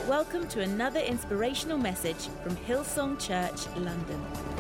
Welcome to another inspirational message from Hillsong Church, London.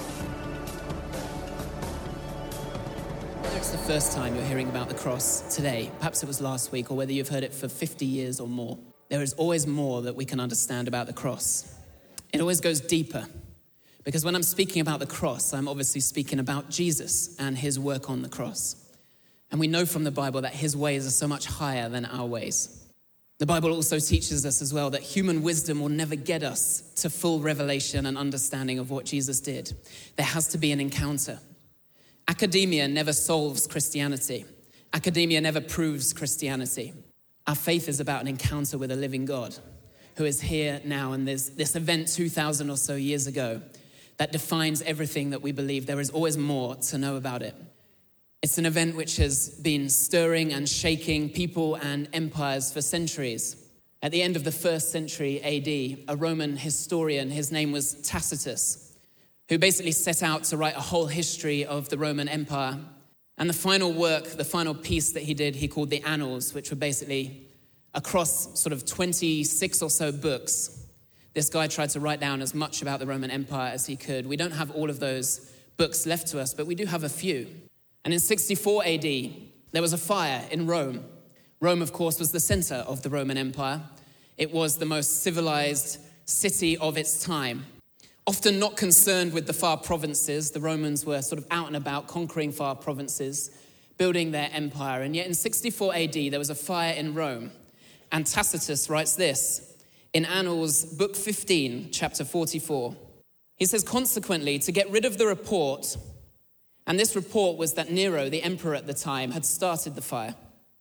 Whether it's the first time you're hearing about the cross today, perhaps it was last week, or whether you've heard it for 50 years or more, there is always more that we can understand about the cross. It always goes deeper, because when I'm speaking about the cross, I'm obviously speaking about Jesus and his work on the cross. And we know from the Bible that his ways are so much higher than our ways. The Bible also teaches us as well that human wisdom will never get us to full revelation and understanding of what Jesus did. There has to be an encounter. Academia never solves Christianity. Academia never proves Christianity. Our faith is about an encounter with a living God who is here now. And there's this event 2,000 or so years ago that defines everything that we believe. There is always more to know about it. It's an event which has been stirring and shaking people and empires for centuries. At the end of the 1st century AD, a Roman historian, his name was Tacitus, who basically set out to write a whole history of the Roman Empire. And the final work, the final piece that he did, he called the Annals, which were basically across sort of 26 or so books. This guy tried to write down as much about the Roman Empire as he could. We don't have all of those books left to us, but we do have a few. And in 64 AD, there was a fire in Rome. Rome, of course, was the center of the Roman Empire. It was the most civilized city of its time. Often not concerned with the far provinces, the Romans were sort of out and about conquering far provinces, building their empire. And yet in 64 AD, there was a fire in Rome. And Tacitus writes this in Annals, book 15, chapter 44. He says, consequently, to get rid of the report, and this report was that Nero, the emperor at the time, had started the fire.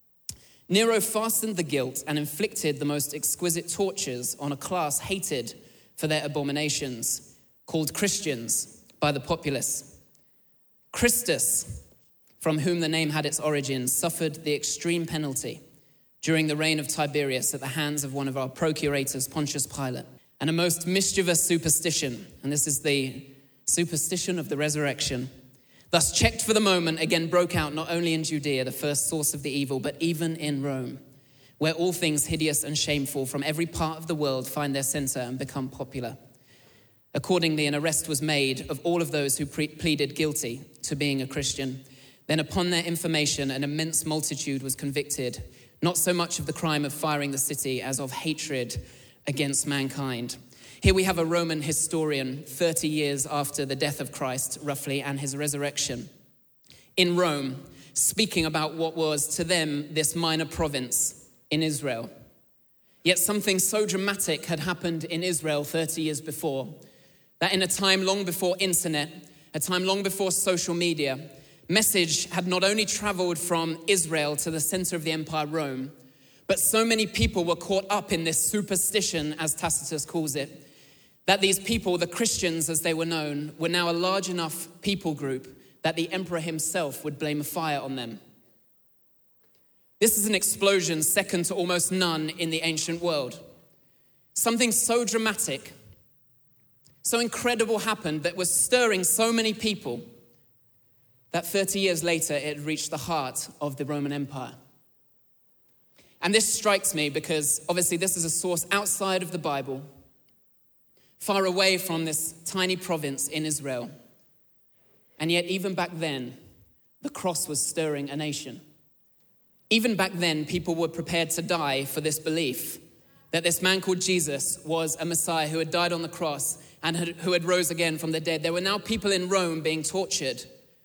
Nero fastened the guilt and inflicted the most exquisite tortures on a class hated for their abominations, called Christians by the populace. Christus, from whom the name had its origin, suffered the extreme penalty during the reign of Tiberius at the hands of one of our procurators, Pontius Pilate. And a most mischievous superstition, and this is the superstition of the resurrection, thus checked for the moment, again broke out not only in Judea, the first source of the evil, but even in Rome, where all things hideous and shameful from every part of the world find their center and become popular. Accordingly, an arrest was made of all of those who pleaded guilty to being a Christian. Then upon their information, an immense multitude was convicted, not so much of the crime of firing the city as of hatred against mankind. Here we have a Roman historian 30 years after the death of Christ, roughly, and his resurrection in Rome, speaking about what was to them this minor province in Israel. Yet something so dramatic had happened in Israel 30 years before, that in a time long before internet, a time long before social media, message had not only traveled from Israel to the center of the empire, Rome, but so many people were caught up in this superstition, as Tacitus calls it, that these people, the Christians as they were known, were now a large enough people group that the emperor himself would blame a fire on them. This is an explosion second to almost none in the ancient world. Something so dramatic, so incredible happened that was stirring so many people that 30 years later it reached the heart of the Roman Empire. And this strikes me because obviously this is a source outside of the Bible, far away from this tiny province in Israel. And yet even back then, the cross was stirring a nation. Even back then, people were prepared to die for this belief that this man called Jesus was a Messiah who had died on the cross and who had rose again from the dead. There were now people in Rome being tortured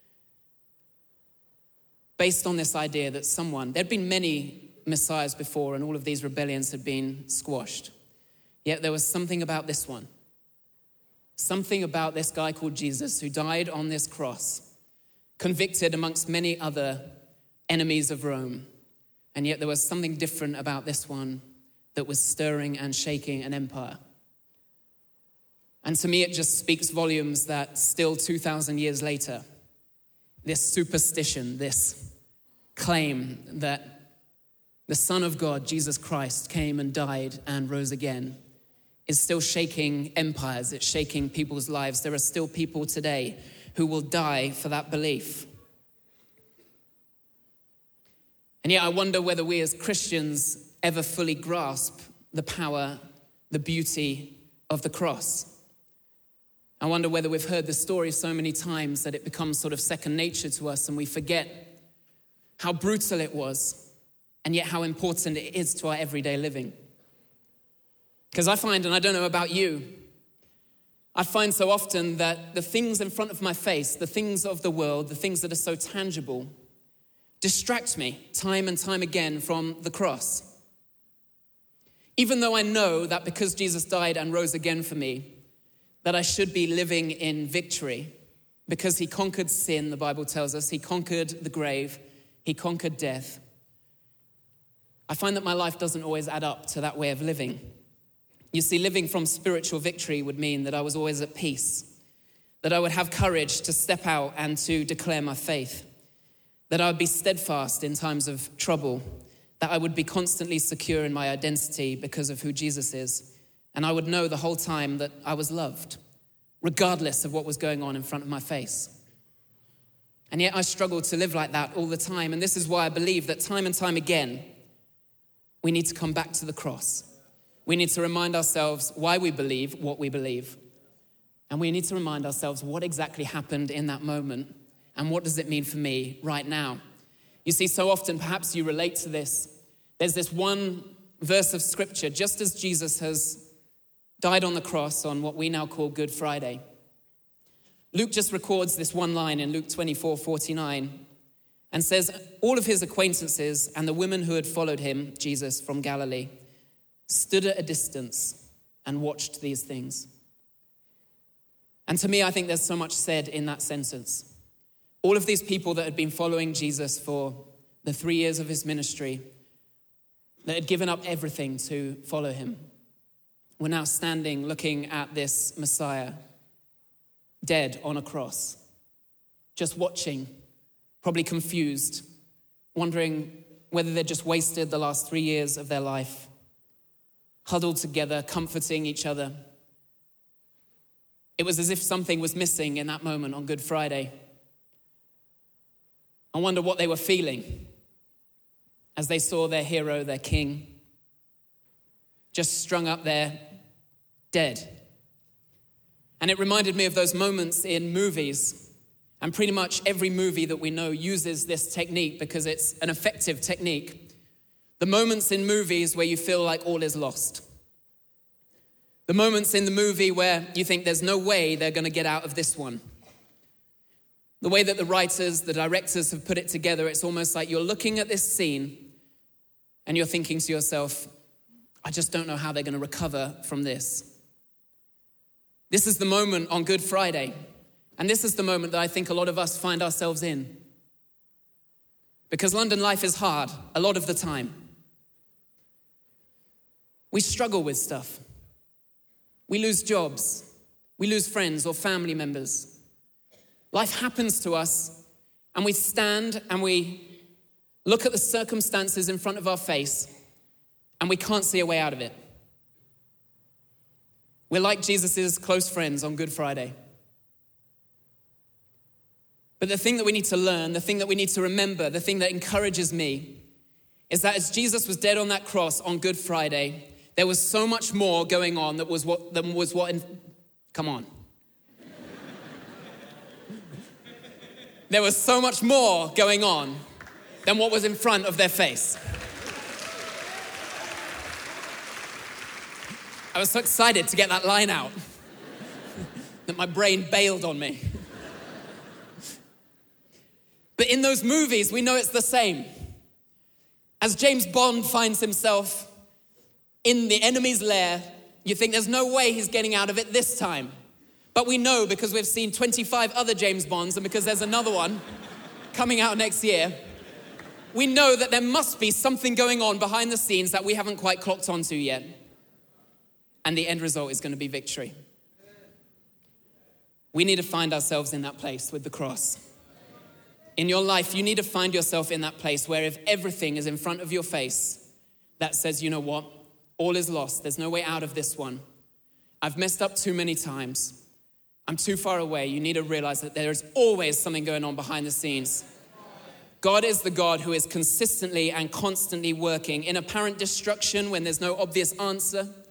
based on this idea that there'd been many Messiahs before and all of these rebellions had been squashed. Yet there was something about this one. Something about this guy called Jesus who died on this cross, convicted amongst many other enemies of Rome. And yet there was something different about this one that was stirring and shaking an empire. And to me, it just speaks volumes that still 2,000 years later, this superstition, this claim that the Son of God, Jesus Christ, came and died and rose again, is still shaking empires, it's shaking people's lives. There are still people today who will die for that belief. And yet I wonder whether we as Christians ever fully grasp the power the beauty of the cross. I wonder whether we've heard the story so many times that it becomes sort of second nature to us and we forget how brutal it was and yet how important it is to our everyday living. Because I find, and I don't know about you, I find so often that the things in front of my face, the things of the world, the things that are so tangible, distract me time and time again from the cross. Even though I know that because Jesus died and rose again for me, that I should be living in victory because he conquered sin, the Bible tells us. He conquered the grave. He conquered death. I find that my life doesn't always add up to that way of living. You see, living from spiritual victory would mean that I was always at peace, that I would have courage to step out and to declare my faith, that I would be steadfast in times of trouble, that I would be constantly secure in my identity because of who Jesus is. And I would know the whole time that I was loved, regardless of what was going on in front of my face. And yet I struggle to live like that all the time. And this is why I believe that time and time again, we need to come back to the cross. We need to remind ourselves why we believe what we believe. And we need to remind ourselves what exactly happened in that moment. And what does it mean for me right now? You see, so often, perhaps you relate to this. There's this one verse of scripture, just as Jesus has died on the cross on what we now call Good Friday. Luke just records this one line in Luke 24:49 and says, all of his acquaintances and the women who had followed him, Jesus, from Galilee, stood at a distance and watched these things. And to me, I think there's so much said in that sentence. All of these people that had been following Jesus for the 3 years of his ministry, that had given up everything to follow him, were now standing looking at this Messiah dead on a cross, just watching, probably confused, wondering whether they'd just wasted the last 3 years of their life, huddled together, comforting each other. It was as if something was missing in that moment on Good Friday. I wonder what they were feeling as they saw their hero, their king, just strung up there, dead. And it reminded me of those moments in movies. And pretty much every movie that we know uses this technique because it's an effective technique. The moments in movies where you feel like all is lost. The moments in the movie where you think there's no way they're going to get out of this one. The way that the writers, the directors have put it together, it's almost like you're looking at this scene and you're thinking to yourself, I just don't know how they're going to recover from this. This is the moment on Good Friday. And this is the moment that I think a lot of us find ourselves in. Because London life is hard a lot of the time. We struggle with stuff. We lose jobs. We lose friends or family members. Life happens to us and we stand and we look at the circumstances in front of our face and we can't see a way out of it. We're like Jesus' close friends on Good Friday. But the thing that we need to learn, the thing that we need to remember, the thing that encourages me is that as Jesus was dead on that cross on Good Friday, there was so much more going on come on. There was so much more going on than what was in front of their face. I was so excited to get that line out that my brain bailed on me. But in those movies, we know it's the same. As James Bond finds himself in the enemy's lair, you think there's no way he's getting out of it this time. But we know because we've seen 25 other James Bonds and because there's another one coming out next year, we know that there must be something going on behind the scenes that we haven't quite clocked onto yet. And the end result is going to be victory. We need to find ourselves in that place with the cross. In your life, you need to find yourself in that place where if everything is in front of your face, that says, you know what? All is lost. There's no way out of this one. I've messed up too many times. I'm too far away. You need to realize that there is always something going on behind the scenes. God is the God who is consistently and constantly working in apparent destruction when there's no obvious answer,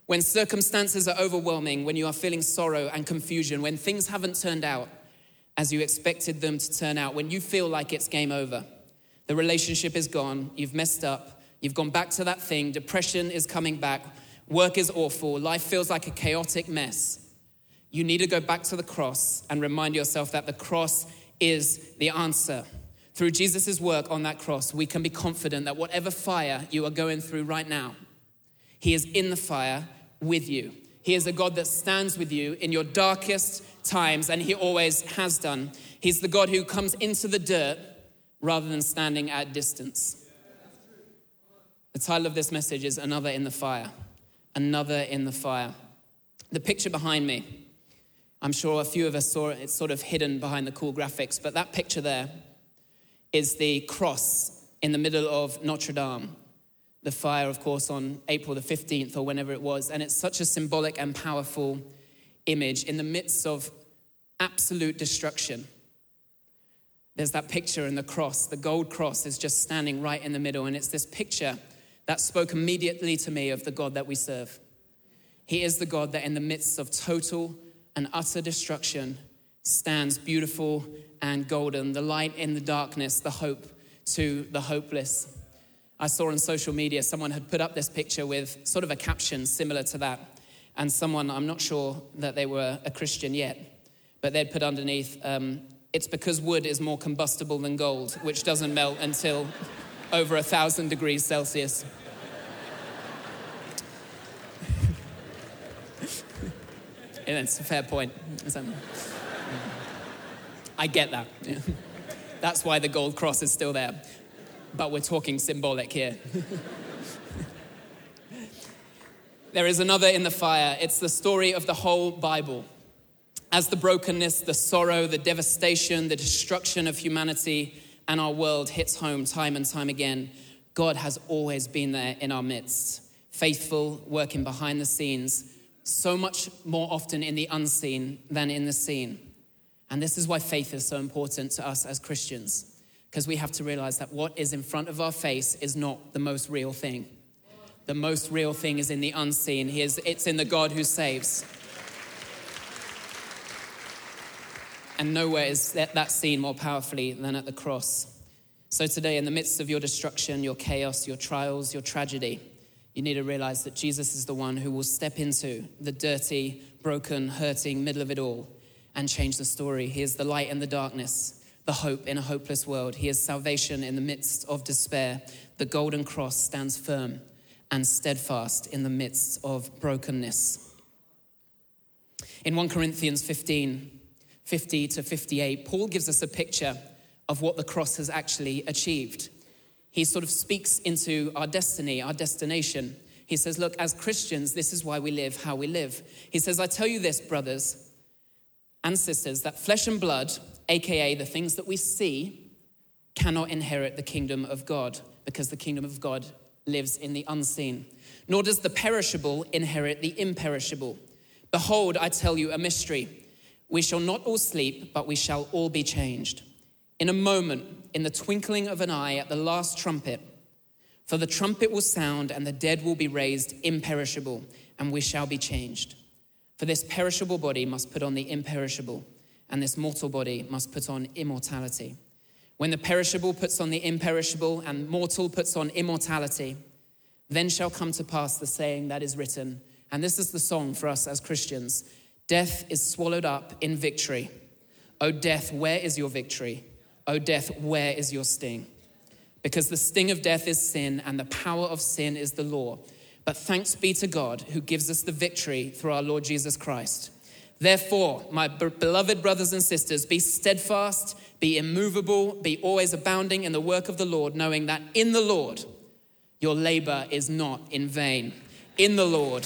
When circumstances are overwhelming, when you are feeling sorrow and confusion, when things haven't turned out as you expected them to turn out, when you feel like it's game over, the relationship is gone, you've messed up, you've gone back to that thing, depression is coming back, work is awful, life feels like a chaotic mess. You need to go back to the cross and remind yourself that the cross is the answer. Through Jesus' work on that cross, we can be confident that whatever fire you are going through right now, he is in the fire with you. He is a God that stands with you in your darkest times, and he always has done. He's the God who comes into the dirt rather than standing at distance. The title of this message is Another in the Fire. Another in the Fire. The picture behind me, I'm sure a few of us saw it. It's sort of hidden behind the cool graphics, but that picture there is the cross in the middle of Notre Dame. The fire, of course, on April the 15th or whenever it was. And it's such a symbolic and powerful image in the midst of absolute destruction. There's that picture in the cross. The gold cross is just standing right in the middle. And it's this picture that spoke immediately to me of the God that we serve. He is the God that in the midst of total and utter destruction stands beautiful and golden, the light in the darkness, the hope to the hopeless. I saw on social media someone had put up this picture with sort of a caption similar to that. And someone, I'm not sure that they were a Christian yet, but they'd put underneath, it's because wood is more combustible than gold, which doesn't melt until over 1,000 degrees Celsius. And it's a fair point. I get that. That's why the gold cross is still there. But we're talking symbolic here. There is another in the fire. It's the story of the whole Bible. As the brokenness, the sorrow, the devastation, the destruction of humanity and our world hits home time and time again, God has always been there in our midst, faithful, working behind the scenes, so much more often in the unseen than in the seen. And this is why faith is so important to us as Christians, because we have to realize that what is in front of our face is not the most real thing. The most real thing is in the unseen. It's in the God who saves. And nowhere is that seen more powerfully than at the cross. So today, in the midst of your destruction, your chaos, your trials, your tragedy, you need to realize that Jesus is the one who will step into the dirty, broken, hurting middle of it all and change the story. He is the light in the darkness, the hope in a hopeless world. He is salvation in the midst of despair. The golden cross stands firm and steadfast in the midst of brokenness. In 1 Corinthians 15, 50 to 58, Paul gives us a picture of what the cross has actually achieved. He sort of speaks into our destiny, our destination. He says, look, as Christians, this is why we live how we live. He says, I tell you this, brothers and sisters, that flesh and blood, aka the things that we see, cannot inherit the kingdom of God, because the kingdom of God lives in the unseen. Nor does the perishable inherit the imperishable. Behold, I tell you a mystery. We shall not all sleep, but we shall all be changed. In a moment, in the twinkling of an eye, at the last trumpet. For the trumpet will sound, and the dead will be raised imperishable, and we shall be changed. For this perishable body must put on the imperishable, and this mortal body must put on immortality. When the perishable puts on the imperishable, and mortal puts on immortality, then shall come to pass the saying that is written. And this is the song for us as Christians. Death is swallowed up in victory. O death, where is your victory? O death, where is your sting? Because the sting of death is sin, and the power of sin is the law. But thanks be to God who gives us the victory through our Lord Jesus Christ. Therefore, my beloved brothers and sisters, be steadfast, be immovable, be always abounding in the work of the Lord, knowing that in the Lord your labor is not in vain. In the Lord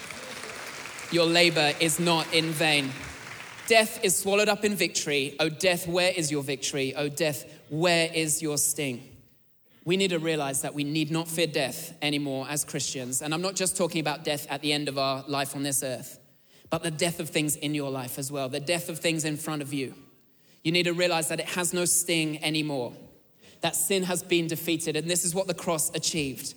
your labor is not in vain. Death is swallowed up in victory. O death, where is your victory? O death, where is your sting? We need to realize that we need not fear death anymore as Christians. And I'm not just talking about death at the end of our life on this earth, but the death of things in your life as well, the death of things in front of you. You need to realize that it has no sting anymore, that sin has been defeated, and this is what the cross achieved.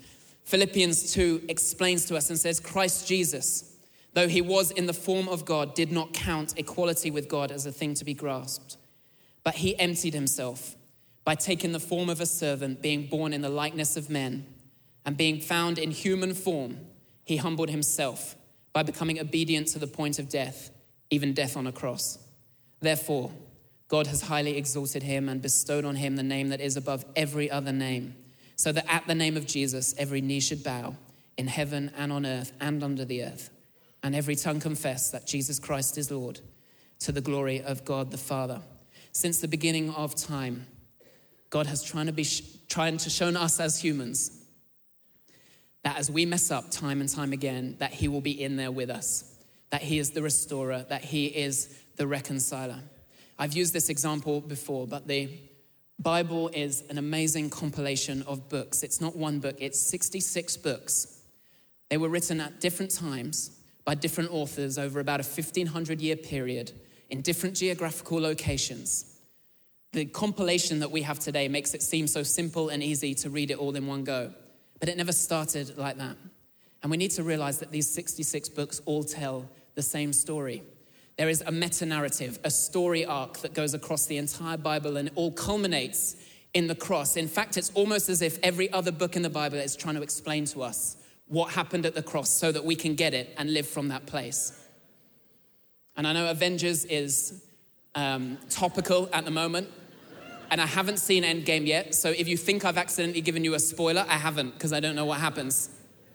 Philippians 2 explains to us and says, Christ Jesus, though he was in the form of God, did not count equality with God as a thing to be grasped, but he emptied himself by taking the form of a servant, being born in the likeness of men, and being found in human form, he humbled himself by becoming obedient to the point of death, even death on a cross. Therefore, God has highly exalted him and bestowed on him the name that is above every other name, so that at the name of Jesus, every knee should bow in heaven and on earth and under the earth, and every tongue confess that Jesus Christ is Lord, to the glory of God the Father. Since the beginning of time, God has trying to show us as humans that as we mess up time and time again, that he will be in there with us, that he is the restorer, that he is the reconciler. I've used this example before, but the Bible is an amazing compilation of books. It's not one book, it's 66 books. They were written at different times by different authors over about a 1,500-year period in different geographical locations. The compilation that we have today makes it seem so simple and easy to read it all in one go, but it never started like that. And we need to realize that these 66 books all tell the same story. There is a meta-narrative, a story arc that goes across the entire Bible, and it all culminates in the cross. In fact, it's almost as if every other book in the Bible is trying to explain to us what happened at the cross so that we can get it and live from that place. And I know Avengers is topical at the moment, and I haven't seen Endgame yet, so if you think I've accidentally given you a spoiler, I haven't, because I don't know what happens.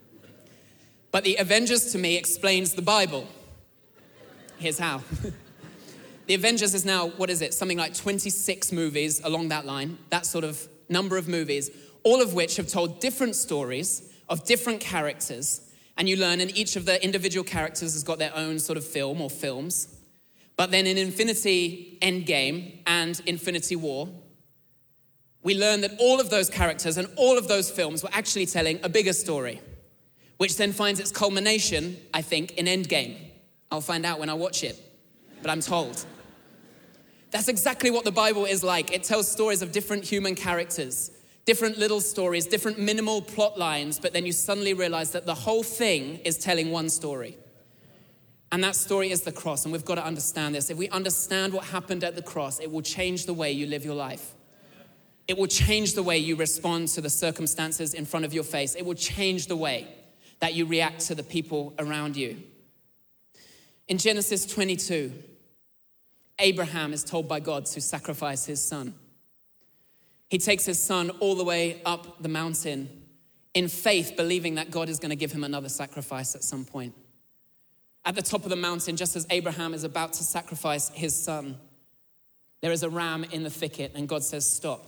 But the Avengers, to me, explains the Bible. Here's how. The Avengers is now, something like 26 movies along that line, that sort of number of movies, all of which have told different stories of different characters, and you learn, and each of the individual characters has got their own sort of film or films. But then in Infinity Endgame and Infinity War, we learn that all of those characters and all of those films were actually telling a bigger story, which then finds its culmination, I think, in Endgame. I'll find out when I watch it, but I'm told. That's exactly what the Bible is like. It tells stories of different human characters, different little stories, different minimal plot lines, but then you suddenly realize that the whole thing is telling one story. And that story is the cross, and we've got to understand this. If we understand what happened at the cross, it will change the way you live your life. It will change the way you respond to the circumstances in front of your face. It will change the way that you react to the people around you. In Genesis 22, Abraham is told by God to sacrifice his son. He takes his son all the way up the mountain in faith, believing that God is going to give him another sacrifice at some point. At the top of the mountain, just as Abraham is about to sacrifice his son, there is a ram in the thicket, and God says, stop.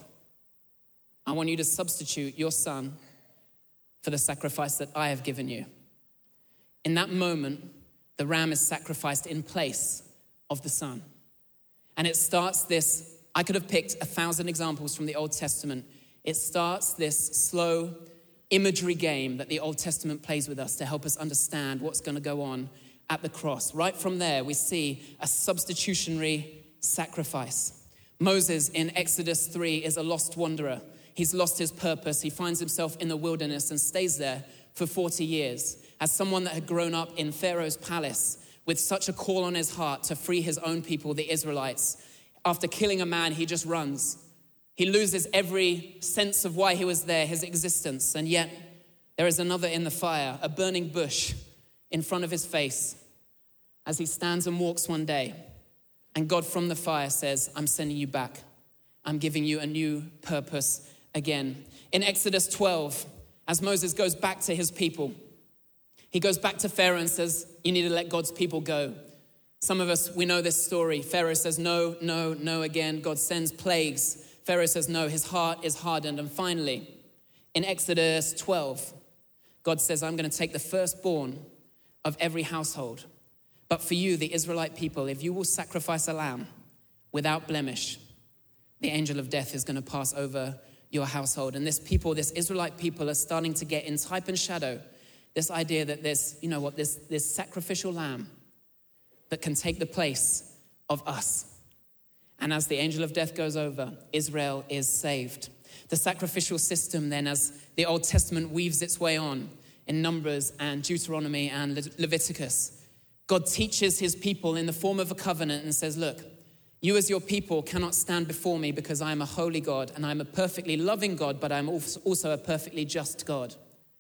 I want you to substitute your son for the sacrifice that I have given you. In that moment, the ram is sacrificed in place of the son. And it starts this, I could have picked 1,000 examples from the Old Testament. It starts this slow imagery game that the Old Testament plays with us to help us understand what's going to go on at the cross. Right from there, we see a substitutionary sacrifice. Moses in Exodus 3 is a lost wanderer. He's lost his purpose. He finds himself in the wilderness and stays there for 40 years. As someone that had grown up in Pharaoh's palace with such a call on his heart to free his own people, the Israelites, after killing a man, he just runs. He loses every sense of why he was there, his existence. And yet there is another in the fire, a burning bush in front of his face as he stands and walks one day. And God from the fire says, I'm sending you back. I'm giving you a new purpose again. In Exodus 12, as Moses goes back to his people, he goes back to Pharaoh and says, you need to let God's people go. Some of us, we know this story. Pharaoh says, no, no, no again. God sends plagues. Pharaoh says, no, his heart is hardened. And finally, in Exodus 12, God says, I'm going to take the firstborn of every household. But for you, the Israelite people, if you will sacrifice a lamb without blemish, the angel of death is going to pass over your household. And this Israelite people are starting to get in type and shadow this idea that there's, this sacrificial lamb that can take the place of us. And as the angel of death goes over, Israel is saved. The sacrificial system then, as the Old Testament weaves its way on in Numbers and Deuteronomy and Leviticus, God teaches his people in the form of a covenant and says, look, you as your people cannot stand before me because I am a holy God and I'm a perfectly loving God, but I'm also a perfectly just God.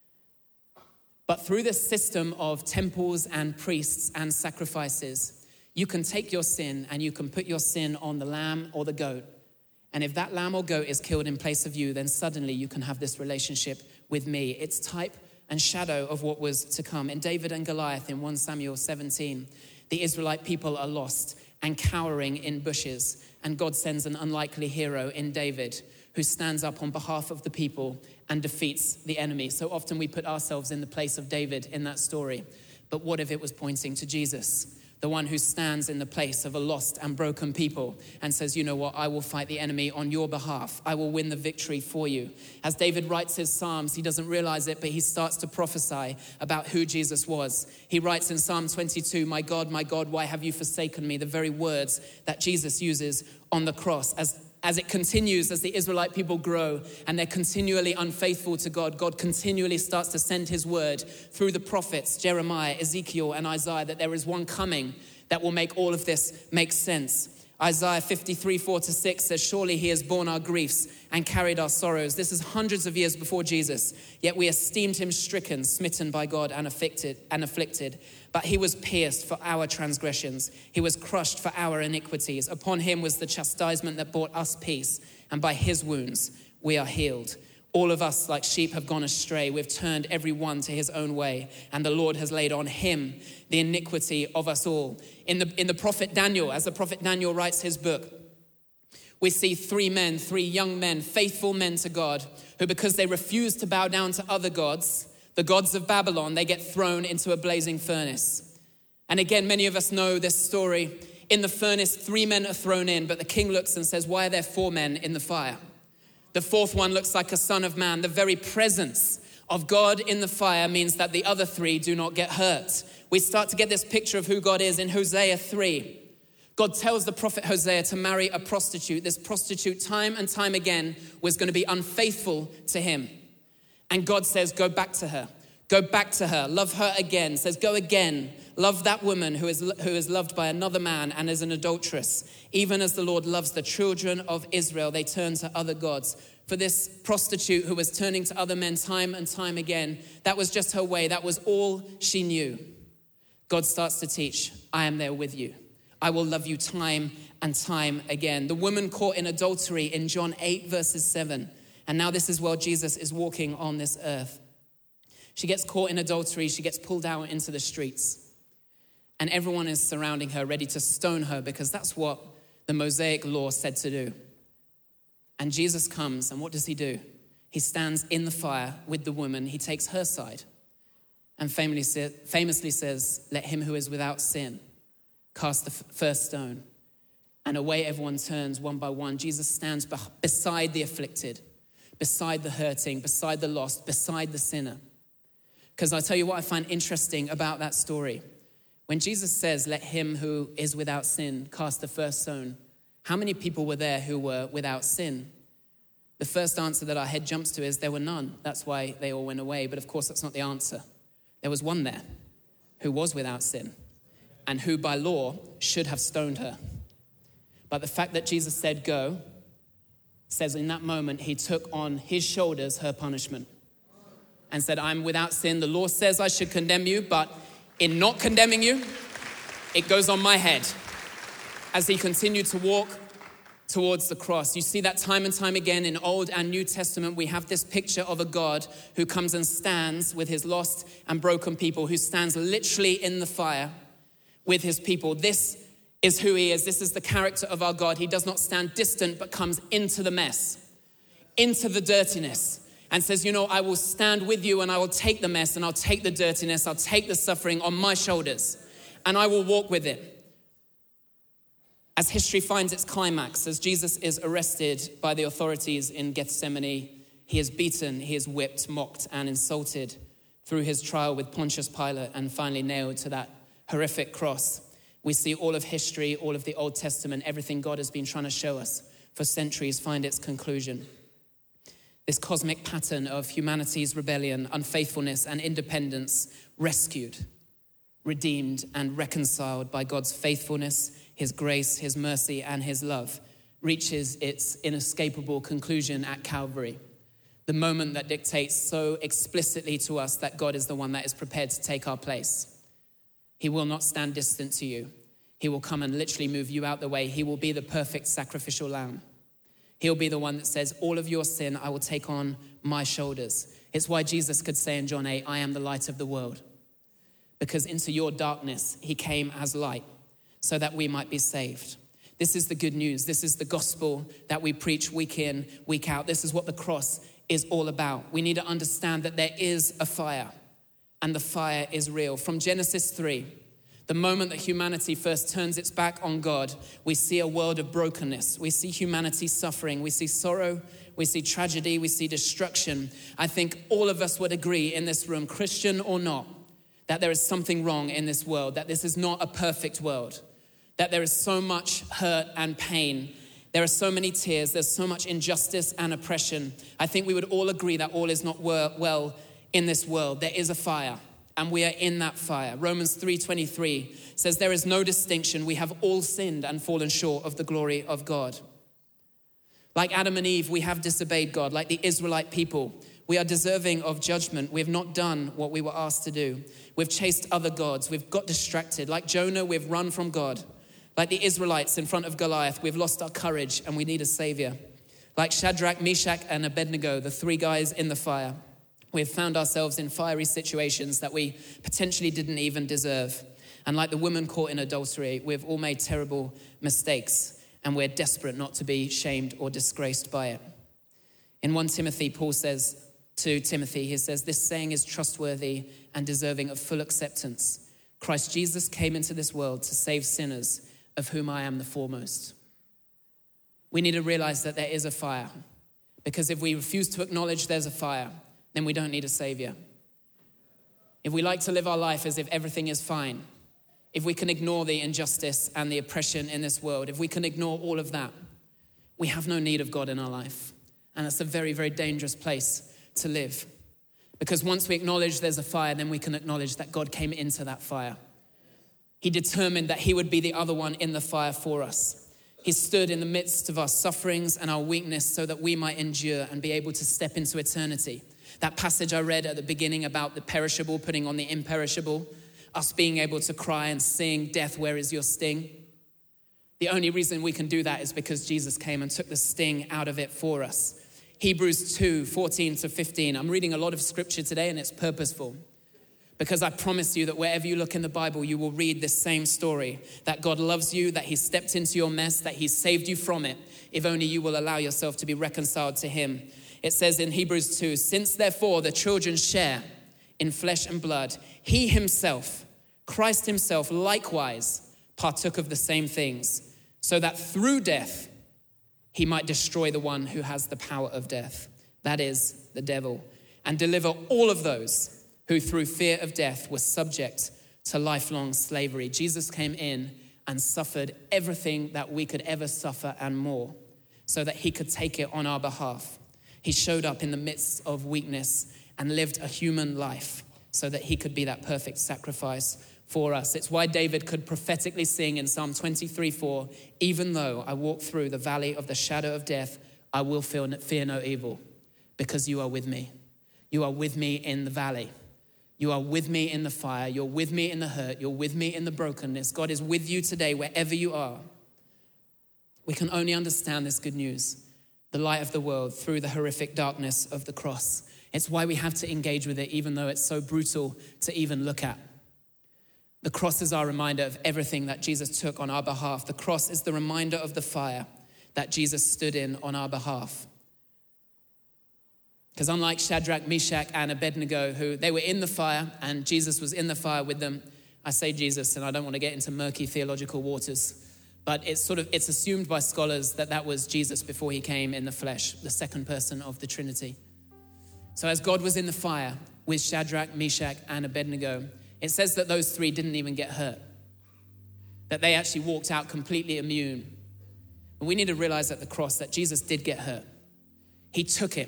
But through this system of temples and priests and sacrifices, you can take your sin and you can put your sin on the lamb or the goat. And if that lamb or goat is killed in place of you, then suddenly you can have this relationship with me. It's type and shadow of what was to come. In David and Goliath in 1 Samuel 17, the Israelite people are lost and cowering in bushes. And God sends an unlikely hero in David who stands up on behalf of the people and defeats the enemy. So often we put ourselves in the place of David in that story. But what if it was pointing to Jesus, the one who stands in the place of a lost and broken people and says, you know what, I will fight the enemy on your behalf. I will win the victory for you. As David writes his Psalms, he doesn't realize it, but he starts to prophesy about who Jesus was. He writes in Psalm 22, my God, why have you forsaken me? The very words that Jesus uses on the cross. As it continues, as the Israelite people grow and they're continually unfaithful to God, God continually starts to send his word through the prophets, Jeremiah, Ezekiel, and Isaiah, that there is one coming that will make all of this make sense. Isaiah 53, 4-6 says, surely he has borne our griefs and carried our sorrows. This is hundreds of years before Jesus, yet we esteemed him stricken, smitten by God and afflicted. But he was pierced for our transgressions. He was crushed for our iniquities. Upon him was the chastisement that brought us peace, and by his wounds we are healed. All of us like sheep have gone astray. We've turned every one to his own way, and the Lord has laid on him the iniquity of us all. In the prophet Daniel, as the prophet Daniel writes his book, we see three young men, faithful men to God, who because they refuse to bow down to other gods, the gods of Babylon, they get thrown into a blazing furnace. And again, many of us know this story. In the furnace, 3 men are thrown in, but the king looks and says, why are there 4 men in the fire? The 4th one looks like a son of man. The very presence of God in the fire means that the other 3 do not get hurt. We start to get this picture of who God is in Hosea 3. God tells the prophet Hosea to marry a prostitute. This prostitute, time and time again, was going to be unfaithful to him. And God says, go back to her. Go back to her. Love her again. Says, go again. Love that woman who is loved by another man and is an adulteress. Even as the Lord loves the children of Israel, they turn to other gods. For this prostitute who was turning to other men time and time again, that was just her way. That was all she knew. God starts to teach, I am there with you. I will love you time and time again. The woman caught in adultery in John 8 verses 7. And now this is while Jesus is walking on this earth. She gets caught in adultery. She gets pulled out into the streets. And everyone is surrounding her, ready to stone her, because that's what the Mosaic law said to do. And Jesus comes, and what does he do? He stands in the fire with the woman. He takes her side and famously says, let him who is without sin cast the first stone. And away everyone turns one by one. Jesus stands beside the afflicted, beside the hurting, beside the lost, beside the sinner. Because I tell you what I find interesting about that story. When Jesus says, let him who is without sin cast the first stone, how many people were there who were without sin? The first answer that our head jumps to is there were none. That's why they all went away. But of course, that's not the answer. There was one there who was without sin and who by law should have stoned her. But the fact that Jesus said go says in that moment, he took on his shoulders her punishment and said, I'm without sin. The law says I should condemn you, but in not condemning you, it goes on my head. As he continued to walk towards the cross. You see that time and time again in Old and New Testament. We have this picture of a God who comes and stands with his lost and broken people, who stands literally in the fire with his people. This is who he is. This is the character of our God. He does not stand distant, but comes into the mess, into the dirtiness, and says, I will stand with you and I will take the mess and I'll take the dirtiness, I'll take the suffering on my shoulders and I will walk with it. As history finds its climax, as Jesus is arrested by the authorities in Gethsemane, he is beaten, he is whipped, mocked, and insulted through his trial with Pontius Pilate and finally nailed to that horrific cross. We see all of history, all of the Old Testament, everything God has been trying to show us for centuries find its conclusion. This cosmic pattern of humanity's rebellion, unfaithfulness, and independence rescued, redeemed, and reconciled by God's faithfulness, his grace, his mercy, and his love, reaches its inescapable conclusion at Calvary. The moment that dictates so explicitly to us that God is the one that is prepared to take our place. He will not stand distant to you. He will come and literally move you out the way. He will be the perfect sacrificial lamb. He'll be the one that says, all of your sin I will take on my shoulders. It's why Jesus could say in John 8, I am the light of the world. Because into your darkness, he came as light so that we might be saved. This is the good news. This is the gospel that we preach week in, week out. This is what the cross is all about. We need to understand that there is a fire, and the fire is real. From Genesis 3, the moment that humanity first turns its back on God, we see a world of brokenness. We see humanity suffering. We see sorrow. We see tragedy. We see destruction. I think all of us would agree in this room, Christian or not, that there is something wrong in this world, that this is not a perfect world, that there is so much hurt and pain. There are so many tears. There's so much injustice and oppression. I think we would all agree that all is not well in this world. There is a fire. And we are in that fire. Romans 3:23 says there is no distinction. We have all sinned and fallen short of the glory of God. Like Adam and Eve, we have disobeyed God. Like the Israelite people, we are deserving of judgment. We have not done what we were asked to do. We've chased other gods. We've got distracted. Like Jonah, we've run from God. Like the Israelites in front of Goliath, we've lost our courage and we need a savior. Like Shadrach, Meshach, and Abednego, the three guys in the fire, we've found ourselves in fiery situations that we potentially didn't even deserve. And like the woman caught in adultery, we've all made terrible mistakes and we're desperate not to be shamed or disgraced by it. In 1 Timothy, Paul says to Timothy, he says, this saying is trustworthy and deserving of full acceptance. Christ Jesus came into this world to save sinners, of whom I am the foremost. We need to realize that there is a fire, because if we refuse to acknowledge there's a fire, then we don't need a savior. If we like to live our life as if everything is fine, if we can ignore the injustice and the oppression in this world, if we can ignore all of that, we have no need of God in our life. And that's a very, very dangerous place to live. Because once we acknowledge there's a fire, then we can acknowledge that God came into that fire. He determined that he would be the other one in the fire for us. He stood in the midst of our sufferings and our weakness so that we might endure and be able to step into eternity. That passage I read at the beginning about the perishable putting on the imperishable, us being able to cry and sing, death, where is your sting? The only reason we can do that is because Jesus came and took the sting out of it for us. Hebrews 2:14-15. I'm reading a lot of scripture today and it's purposeful, because I promise you that wherever you look in the Bible, you will read this same story, that God loves you, that he stepped into your mess, that he saved you from it, if only you will allow yourself to be reconciled to him. It says in Hebrews 2, since therefore the children share in flesh and blood, he himself, Christ himself, likewise partook of the same things, so that through death he might destroy the one who has the power of death, that is, the devil, and deliver all of those who through fear of death were subject to lifelong slavery. Jesus came in and suffered everything that we could ever suffer and more, so that he could take it on our behalf. He showed up in the midst of weakness and lived a human life so that he could be that perfect sacrifice for us. It's why David could prophetically sing in Psalm 23:4, even though I walk through the valley of the shadow of death, I will fear no evil, because you are with me. You are with me in the valley. You are with me in the fire. You're with me in the hurt. You're with me in the brokenness. God is with you today, wherever you are. We can only understand this good news, the light of the world, through the horrific darkness of the cross. It's why we have to engage with it, even though it's so brutal to even look at. The cross is our reminder of everything that Jesus took on our behalf. The cross is the reminder of the fire that Jesus stood in on our behalf. Because unlike Shadrach, Meshach, and Abednego, who they were in the fire and Jesus was in the fire with them, I say Jesus, and I don't want to get into murky theological waters, but it's assumed by scholars that that was Jesus before he came in the flesh, the second person of the Trinity. So as God was in the fire with Shadrach, Meshach, and Abednego, it says that those three didn't even get hurt, that they actually walked out completely immune. But we need to realize at the cross that Jesus did get hurt. He took it.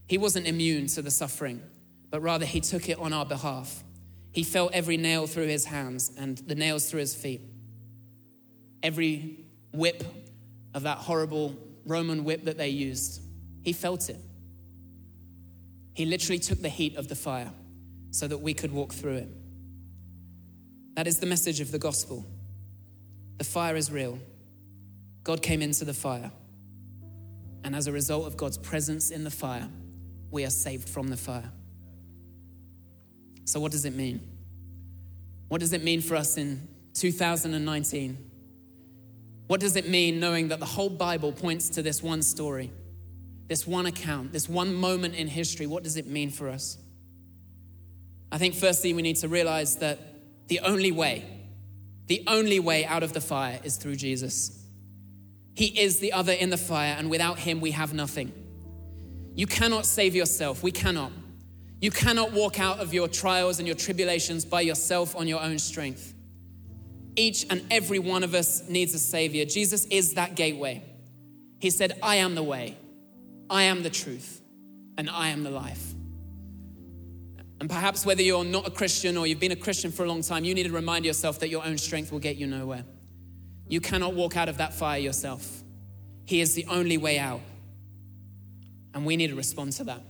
He wasn't immune to the suffering, but rather he took it on our behalf. He felt every nail through his hands and the nails through his feet. Every whip of that horrible Roman whip that they used, he felt it. He literally took the heat of the fire so that we could walk through it. That is the message of the gospel. The fire is real. God came into the fire. And as a result of God's presence in the fire, we are saved from the fire. So what does it mean? What does it mean for us in 2019? What does it mean knowing that the whole Bible points to this one story, this one account, this one moment in history? What does it mean for us? I think firstly we need to realize that the only way out of the fire is through Jesus. He is the other in the fire, and without him we have nothing. You cannot save yourself. We cannot. You cannot walk out of your trials and your tribulations by yourself on your own strength. Each and every one of us needs a savior. Jesus is that gateway. He said, I am the way, I am the truth, and I am the life. And perhaps whether you're not a Christian or you've been a Christian for a long time, you need to remind yourself that your own strength will get you nowhere. You cannot walk out of that fire yourself. He is the only way out. And we need to respond to that.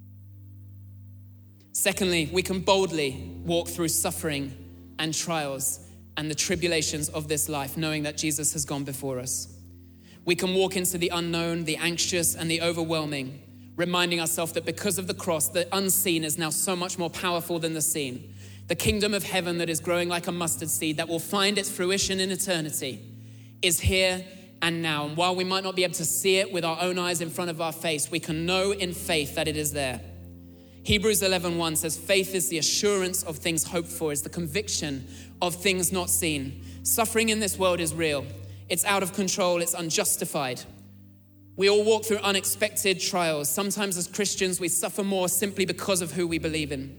Secondly, we can boldly walk through suffering and trials and the tribulations of this life, knowing that Jesus has gone before us. We can walk into the unknown, the anxious, and the overwhelming, reminding ourselves that because of the cross, the unseen is now so much more powerful than the seen. The kingdom of heaven that is growing like a mustard seed that will find its fruition in eternity is here and now. And while we might not be able to see it with our own eyes in front of our face, we can know in faith that it is there. Hebrews 11:1 says, faith is the assurance of things hoped for, is the conviction of things not seen. Suffering in this world is real. It's out of control. It's unjustified. We all walk through unexpected trials. Sometimes as Christians, we suffer more simply because of who we believe in.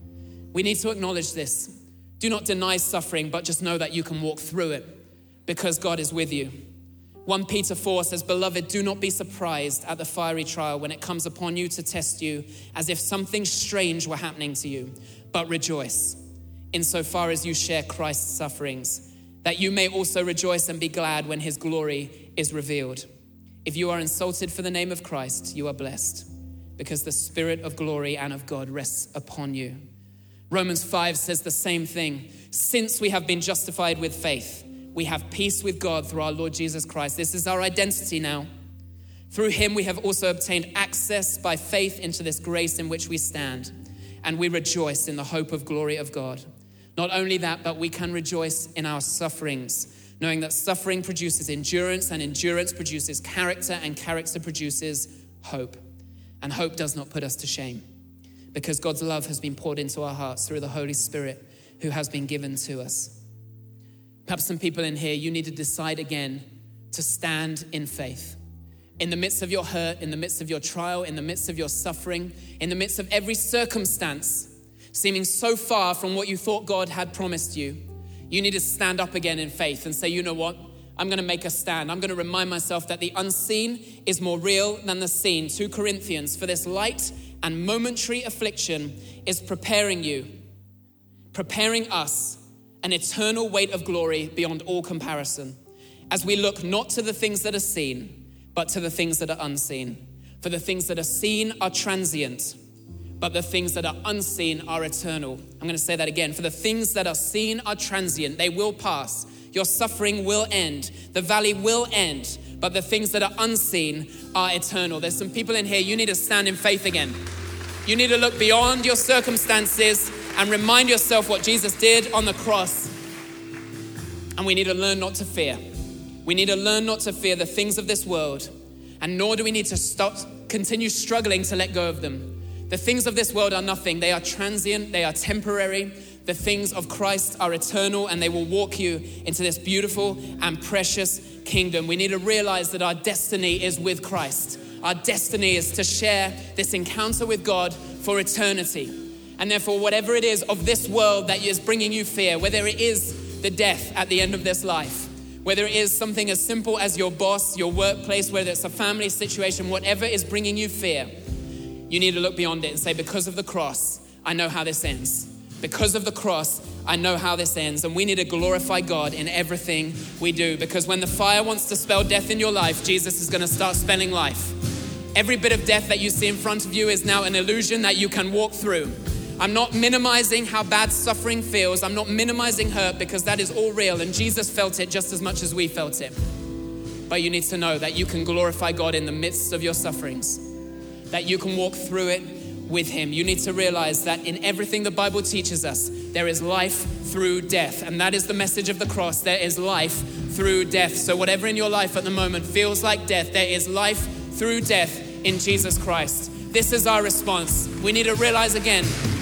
We need to acknowledge this. Do not deny suffering, but just know that you can walk through it because God is with you. 1 Peter 4 says, beloved, do not be surprised at the fiery trial when it comes upon you to test you as if something strange were happening to you, but rejoice insofar as you share Christ's sufferings, that you may also rejoice and be glad when his glory is revealed. If you are insulted for the name of Christ, you are blessed because the Spirit of glory and of God rests upon you. Romans 5 says the same thing. Since we have been justified with faith, we have peace with God through our Lord Jesus Christ. This is our identity now. Through him, we have also obtained access by faith into this grace in which we stand, and we rejoice in the hope of glory of God. Not only that, but we can rejoice in our sufferings, knowing that suffering produces endurance, and endurance produces character, and character produces hope. And hope does not put us to shame, because God's love has been poured into our hearts through the Holy Spirit who has been given to us. Perhaps some people in here, you need to decide again to stand in faith. In the midst of your hurt, in the midst of your trial, in the midst of your suffering, in the midst of every circumstance seeming so far from what you thought God had promised you, you need to stand up again in faith and say, you know what? I'm going to make a stand. I'm going to remind myself that the unseen is more real than the seen. 2 Corinthians, for this light and momentary affliction is preparing us an eternal weight of glory beyond all comparison, as we look not to the things that are seen, but to the things that are unseen. For the things that are seen are transient, but the things that are unseen are eternal. I'm going to say that again. For the things that are seen are transient. They will pass. Your suffering will end. The valley will end. But the things that are unseen are eternal. There's some people in here, you need to stand in faith again. You need to look beyond your circumstances and remind yourself what Jesus did on the cross. And we need to learn not to fear. We need to learn not to fear the things of this world. And nor do we need to continue struggling to let go of them. The things of this world are nothing. They are transient. They are temporary. The things of Christ are eternal, and they will walk you into this beautiful and precious kingdom. We need to realize that our destiny is with Christ. Our destiny is to share this encounter with God for eternity. And therefore, whatever it is of this world that is bringing you fear, whether it is the death at the end of this life, whether it is something as simple as your boss, your workplace, whether it's a family situation, whatever is bringing you fear, you need to look beyond it and say, because of the cross, I know how this ends. Because of the cross, I know how this ends. And we need to glorify God in everything we do, because when the fire wants to spell death in your life, Jesus is going to start spelling life. Every bit of death that you see in front of you is now an illusion that you can walk through. I'm not minimizing how bad suffering feels. I'm not minimizing hurt, because that is all real. And Jesus felt it just as much as we felt it. But you need to know that you can glorify God in the midst of your sufferings, that you can walk through it with him. You need to realize that in everything the Bible teaches us, there is life through death. And that is the message of the cross. There is life through death. So whatever in your life at the moment feels like death, there is life through death in Jesus Christ. This is our response. We need to realize again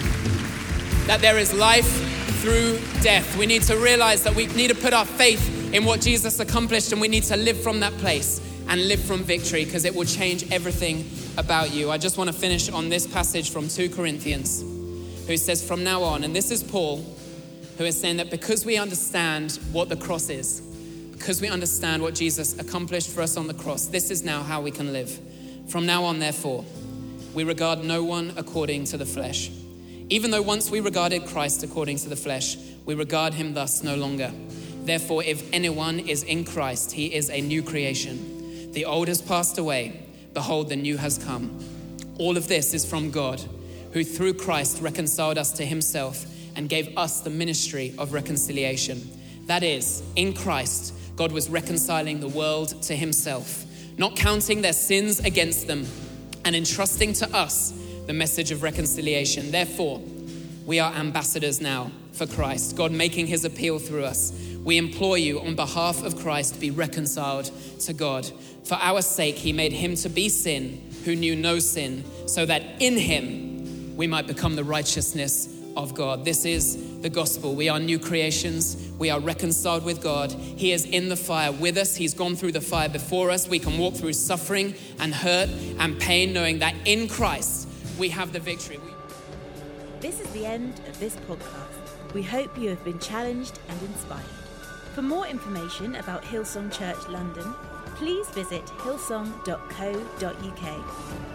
that there is life through death. We need to realize that we need to put our faith in what Jesus accomplished, and we need to live from that place and live from victory, because it will change everything about you. I just want to finish on this passage from 2 Corinthians, who says, from now on, and this is Paul, who is saying that because we understand what the cross is, because we understand what Jesus accomplished for us on the cross, this is now how we can live. From now on, therefore, we regard no one according to the flesh. Even though once we regarded Christ according to the flesh, we regard him thus no longer. Therefore, if anyone is in Christ, he is a new creation. The old has passed away. Behold, the new has come. All of this is from God, who through Christ reconciled us to himself and gave us the ministry of reconciliation. That is, in Christ, God was reconciling the world to himself, not counting their sins against them, and entrusting to us the message of reconciliation. Therefore, we are ambassadors now for Christ, God making his appeal through us. We implore you on behalf of Christ, be reconciled to God. For our sake, he made him to be sin who knew no sin, so that in him we might become the righteousness of God. This is the gospel. We are new creations. We are reconciled with God. He is in the fire with us. He's gone through the fire before us. We can walk through suffering and hurt and pain, knowing that in Christ we have the victory. This is the end of this podcast. We hope you have been challenged and inspired. For more information about Hillsong Church London, please visit hillsong.co.uk.